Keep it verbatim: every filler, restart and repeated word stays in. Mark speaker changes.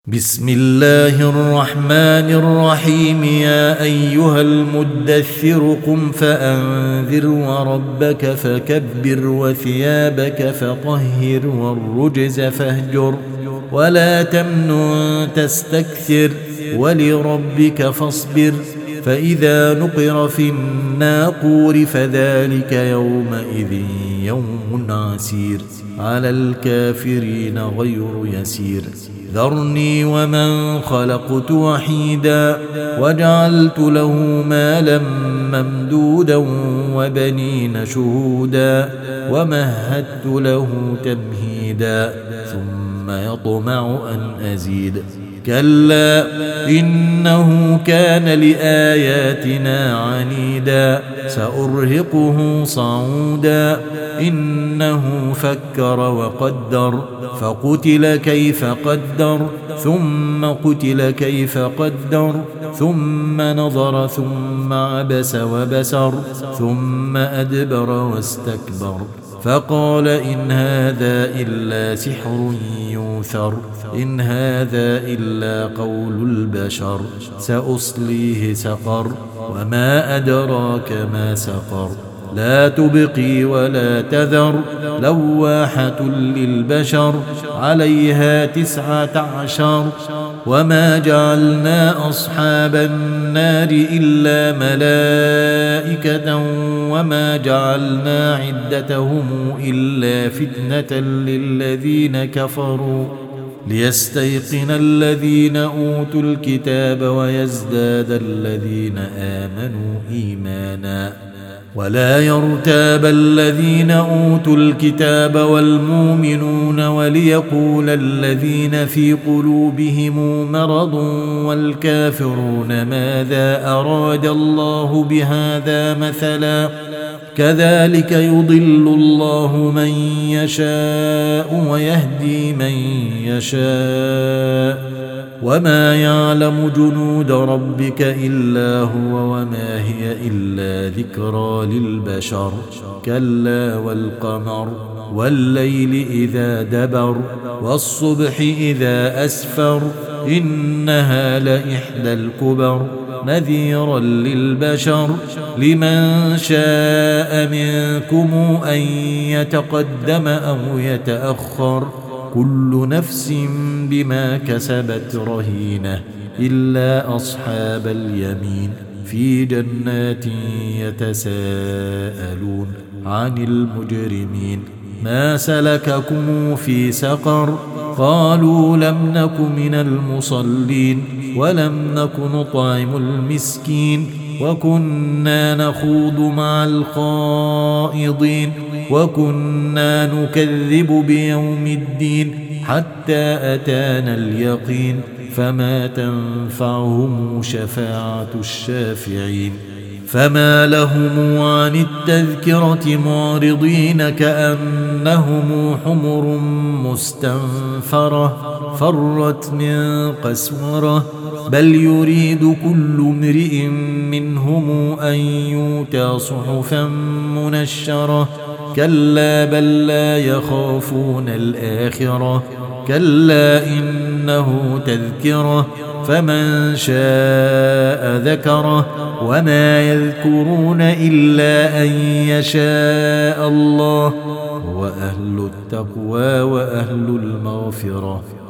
Speaker 1: بسم الله الرحمن الرحيم. يا أيها المدثر قم فأنذر وربك فكبر وثيابك فطهر والرجز فاهجر ولا تمنن تستكثر ولربك فاصبر. فإذا نقر في الناقور فذلك يومئذ يوم عسير على الكافرين غير يسير. ذرني ومن خلقت وحيدا وجعلت له مالا ممدودا وبنين شهودا ومهدت له تمهيدا ثم يطمع أن أزيد. كلا إنه كان لآياتنا عنيدا سأرهقه صعودا. إنه فكر وقدر فقتل كيف قدر ثم قتل كيف قدر ثم نظر ثم عبس وبسر ثم أدبر واستكبر فقال إن هذا إلا سحر يوثر إن هذا إلا قول البشر سأصليه سقر وما أدراك ما سقر لا تبقي ولا تذر لواحة للبشر عليها تسعة عشر. وما جعلنا أصحاب النار إلا ملائكة وما جعلنا عدتهم إلا فتنة للذين كفروا ليستيقن الذين أوتوا الكتاب ويزداد الذين آمنوا إيمانا ولا يرتاب الذين أوتوا الكتاب والمؤمنون وليقول الذين في قلوبهم مرض والكافرون ماذا أراد الله بهذا مثلا كذلك يضل الله من يشاء ويهدي من يشاء وما يعلم جنود ربك إلا هو وما هي إلا ذكرى للبشر. كلا والقمر والليل إذا دبر والصبح إذا أسفر إنها لإحدى الكبر نذيرا للبشر لمن شاء منكم أن يتقدم أو يتأخر كل نفس بما كسبت رهينة إلا أصحاب اليمين في جنات يتساءلون عن المجرمين ما سلككم في سقر قالوا لم نك من المصلين ولم نك نطعم المسكين وكنا نخوض مع الخائضين وكنا نكذب بيوم الدين حتى أتانا اليقين فما تنفعهم شفاعة الشافعين. فما لهم عن التذكرة معرضين كأنهم حمر مستنفرة فرت من قسورة بل يريد كل امرئ منهم أن يؤتى صحفا منشرة كلا بل لا يخافون الآخرة كلا إنه تذكرة فمن شاء ذكره وما يذكرون إلا أن يشاء الله هو أهل التقوى وأهل المغفرة.